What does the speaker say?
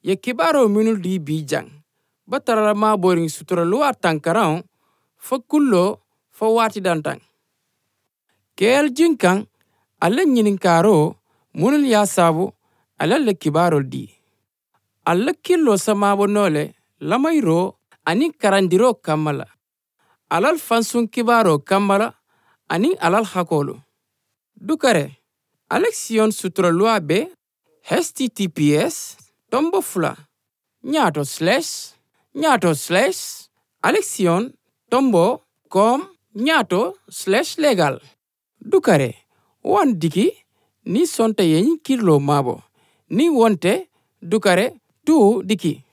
ye kibaro minul di bijang batara ma boring sutura luar tangkarang fa kullo fa wati dantang kel jinkang alla nyinin karo munul ya sabu alla le kibaro di alla killo samabo nole lamairo ani karandiro kamala alal fansun kibaro kamala ani alal hakolo dukare Alexion sutura loi be https://alexion.com/legal dukare wan diki ni sonte yen kirlo mabo ni wonte dukare tu diki